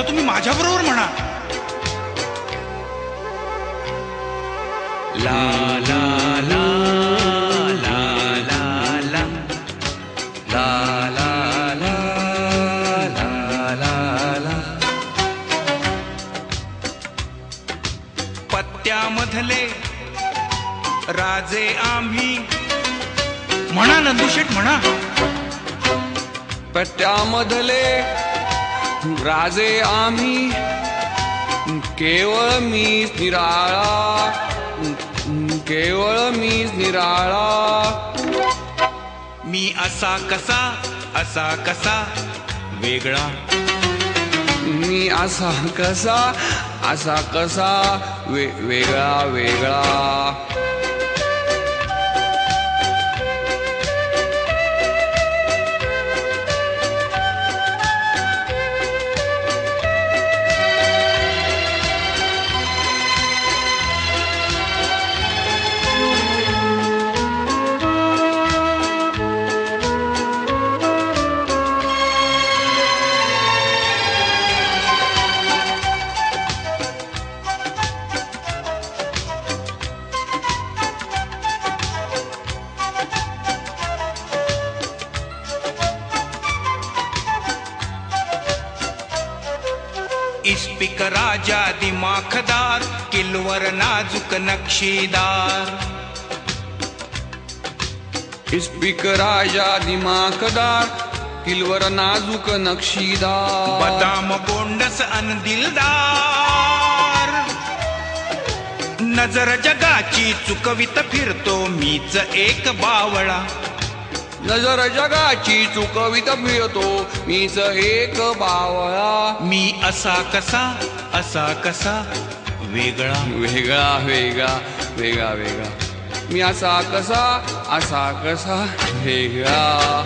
तर तुम्ही माझ्या बरोबर म्हणा. ला ला ला ला ला ला ला ला ला ला ला. पत्त्यामधले राजे आम्ही. म्हणा नंदुशेठ म्हणा. पट्ट्यामधले राजे आम्ही, केवळ मीच निराळा, केवळ मीच निराळा. मी असा कसा वेगळा. मी असा कसा वेगळा वेगळा. इस्पिक राजा दिमाखदार, किलवर नाजूक नक्षीदार. इस्पिक राजा दिमाखदार, किलवर नाजूक नक्षीदार. बदाम गोंडस अन दिलदार. नजर जगाची चुकवित फिरतो मीच एक बावळा. नजर जगाची चुकवित फिरतो मीच एक बावळा. मी असा कसा वेगळा वेगळा वेगळा वेगळा वेगळा. मी असा कसा वेगळा.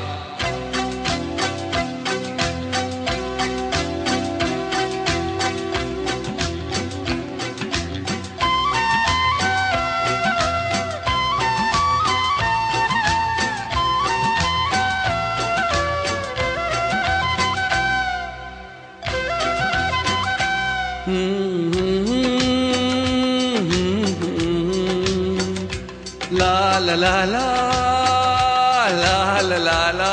ला ला ला ला ला ला ला ला.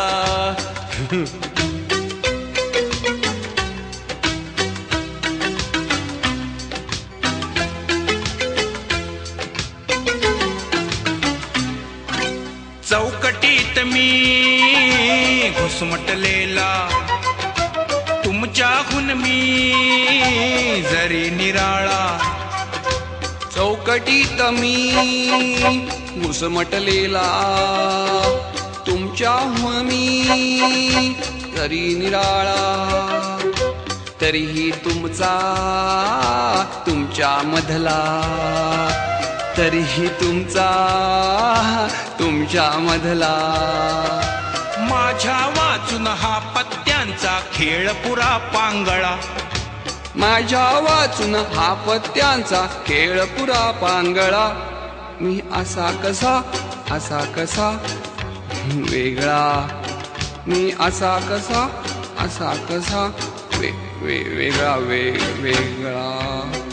चौकटीत मी घुसमटलेला, तुमच्याहून मी जरी निराळा. चौकटीत मी घुसमटलेला, तुमच्याहून मी जरी निराळा. तरीही तुमच्यामधला, तरीही तुमच्यामधला. माझ्या वाचून हा पत्त्यांचा खेळ पुरा पांगळा. माझ्या वाचून हा पत्त्यांचा खेळ पुरा पांगळा. मी असा कसा वेगळा. मी असा कसा वेगळा वेगळा.